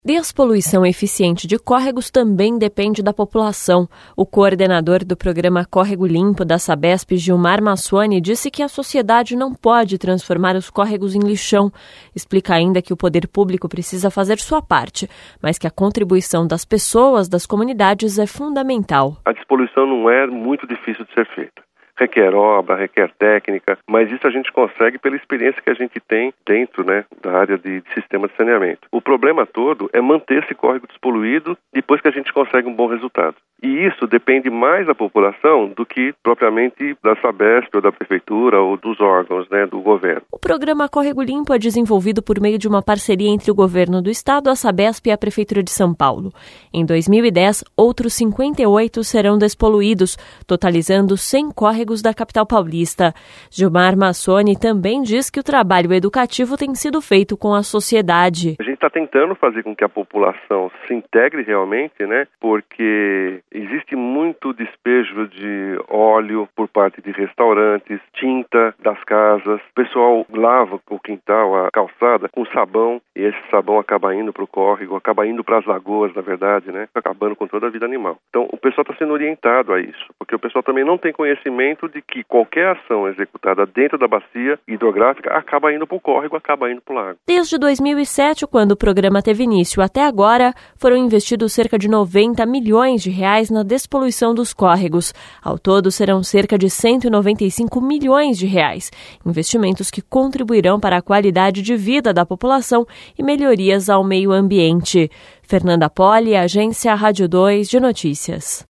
Despoluição eficiente de córregos também depende da população. O coordenador do programa Córrego Limpo da Sabesp, Gilmar Massuani, disse que a sociedade não pode transformar os córregos em lixão. Explica ainda que o poder público precisa fazer sua parte, mas que a contribuição das pessoas, das comunidades, é fundamental. A despoluição não é muito difícil de ser feita. Requer obra, requer técnica, mas isso a gente consegue pela experiência que a gente tem dentro, da área de sistema de saneamento. O problema todo é manter esse córrego despoluído depois que a gente consegue um bom resultado. E isso depende mais da população do que propriamente da Sabesp ou da prefeitura ou dos órgãos, do governo. O programa Córrego Limpo é desenvolvido por meio de uma parceria entre o governo do estado, a Sabesp e a prefeitura de São Paulo. Em 2010, outros 58 serão despoluídos, totalizando 100 córregos da capital paulista. Gilmar Massuani também diz que o trabalho educativo tem sido feito com a sociedade. A gente está tentando fazer com que a população se integre realmente, porque existe muito despejo de óleo por parte de restaurantes, tinta das casas. O pessoal lava o quintal, a calçada, com sabão, e esse sabão acaba indo para o córrego, acaba indo para as lagoas, na verdade, acabando com toda a vida animal. Então, o pessoal está sendo orientado a isso, porque o pessoal também não tem conhecimento de que qualquer ação executada dentro da bacia hidrográfica acaba indo para o córrego, acaba indo para o lago. Desde 2007, quando o programa teve início, até agora, foram investidos cerca de 90 milhões de reais na despoluição dos córregos. Ao todo, serão cerca de 195 milhões de reais. Investimentos que contribuirão para a qualidade de vida da população e melhorias ao meio ambiente. Fernanda Poli, Agência Rádio 2 de Notícias.